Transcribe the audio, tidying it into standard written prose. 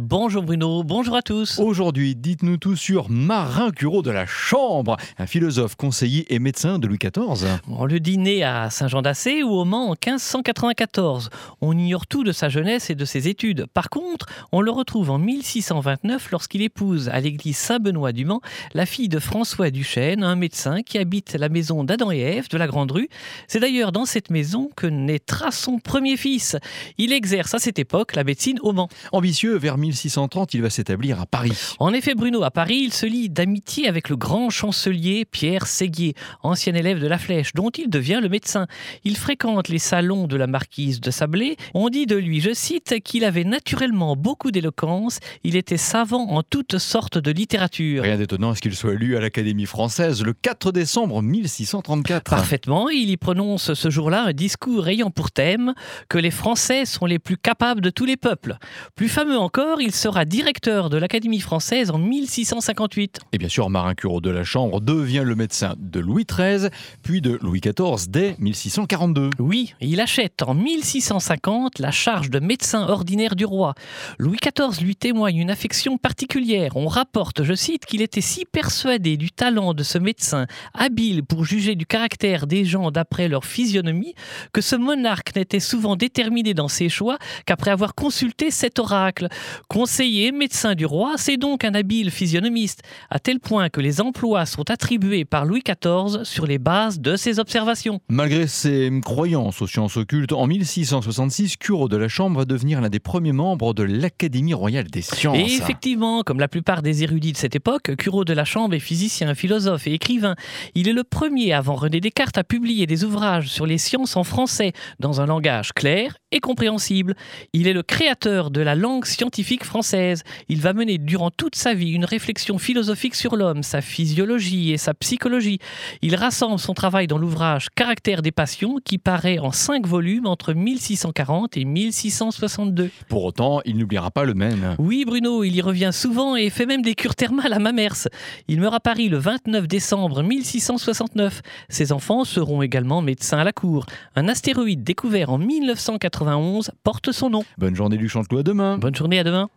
Bonjour Bruno, bonjour à tous. Aujourd'hui, dites-nous tout sur Marin Curot de la Chambre, un philosophe, conseiller et médecin de Louis XIV. Le dîner à Saint-Jean-d'Assé ou au Mans en 1594. On ignore tout de sa jeunesse et de ses études. Par contre, on le retrouve en 1629 lorsqu'il épouse à l'église Saint-Benoît du Mans la fille de François Duchesne, un médecin qui habite la maison d'Adam et Ève de la Grande Rue. C'est d'ailleurs dans cette maison que naîtra son premier fils. Il exerce à cette époque la médecine au Mans. Ambitieux, vers 1630, il va s'établir à Paris. En effet, Bruno, à Paris, il se lie d'amitié avec le grand chancelier Pierre Séguier, ancien élève de la Flèche, dont il devient le médecin. Il fréquente les salons de la marquise de Sablé. On dit de lui, je cite, qu'il avait naturellement beaucoup d'éloquence. Il était savant en toutes sortes de littérature. Rien d'étonnant à ce qu'il soit élu à l'Académie française le 4 décembre 1634. Parfaitement, il y prononce ce jour-là un discours ayant pour thème que les Français sont les plus capables de tous les peuples. Plus fameux encore, il sera directeur de l'Académie française en 1658. Et bien sûr, Marin Curot de la Chambre devient le médecin de Louis XIII, puis de Louis XIV dès 1642. Oui, il achète en 1650 la charge de médecin ordinaire du roi. Louis XIV lui témoigne une affection particulière. On rapporte, je cite, qu'il était si persuadé du talent de ce médecin, habile pour juger du caractère des gens d'après leur physionomie, que ce monarque n'était souvent déterminé dans ses choix qu'après avoir consulté cet oracle. Conseiller, médecin du roi, c'est donc un habile physionomiste, à tel point que les emplois sont attribués par Louis XIV sur les bases de ses observations. Malgré ses croyances aux sciences occultes, en 1666, Curot de la Chambre va devenir l'un des premiers membres de l'Académie royale des sciences. Et effectivement, comme la plupart des érudits de cette époque, Curot de la Chambre est physicien, philosophe et écrivain. Il est le premier avant René Descartes à publier des ouvrages sur les sciences en français, dans un langage clair et compréhensible. Il est le créateur de la langue scientifique française. Il va mener durant toute sa vie une réflexion philosophique sur l'homme, sa physiologie et sa psychologie. Il rassemble son travail dans l'ouvrage Caractère des passions qui paraît en 5 volumes entre 1640 et 1662. Pour autant, il n'oubliera pas le Maine. Oui Bruno, il y revient souvent et fait même des cures thermales à Mamers. Il meurt à Paris le 29 décembre 1669. Ses enfants seront également médecins à la cour. Un astéroïde découvert en 1991 porte son nom. Bonne journée du Chanteloup, à demain. Bonne journée, à demain.